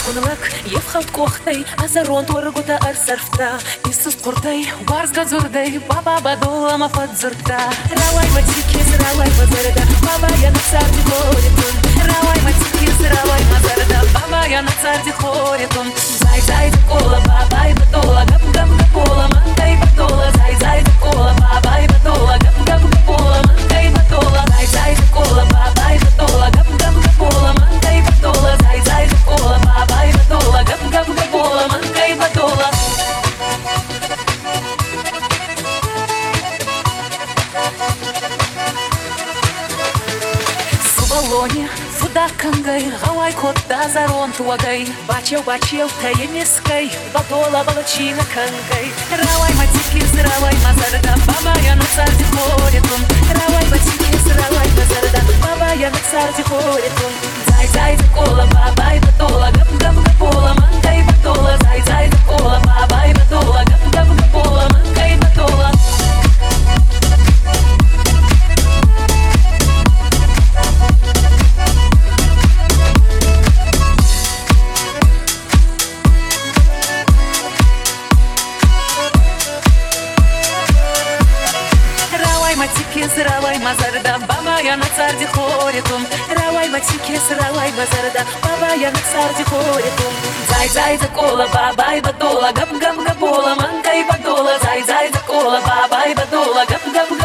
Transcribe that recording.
Кунлак евхал кохтай, азарон торгута арсарфта. Иисус куртай, барс газурдай, баба бадола мафадзурта. Равай матикис, равай мазарда, баба я на царди хоритун. Равай матикис, равай мазарда, баба я на царди хоритун. Зай зай кола, баба и бадола, гап гап гапола, мантай бадола. Зай зай кола, баба и бадола, гап гап гапола, мантай бадола. Зай зай кола, баба и бадола, гап гап гапола, мантай бадола. Зай зай кола, баба и бадола, гап гап гапола, мантай бадола. Субалоне, фудакангай, гавай котта зарон туагай. Бачел, таемескай, бадола балачина кангай. Равай матикис, равай мазарда, баба я на царди хоритун. Равай матикис, равай мазарда, баба я на царди хоритун. Зай зай кола, баба и бадола, гап гап гапола, мантай бадола. Зай зай кола, баба и бадола, гап гап гапола, мантай бадола. Матикис, равай мазарда, баба я на царди хоритун. Равай матикис, равай мазарда, баба я на царди хоритун. Зай зай кола, баба и бадола, гап гап гапола, мантай бадола. Зай зай кола, баба и бадола, гап гап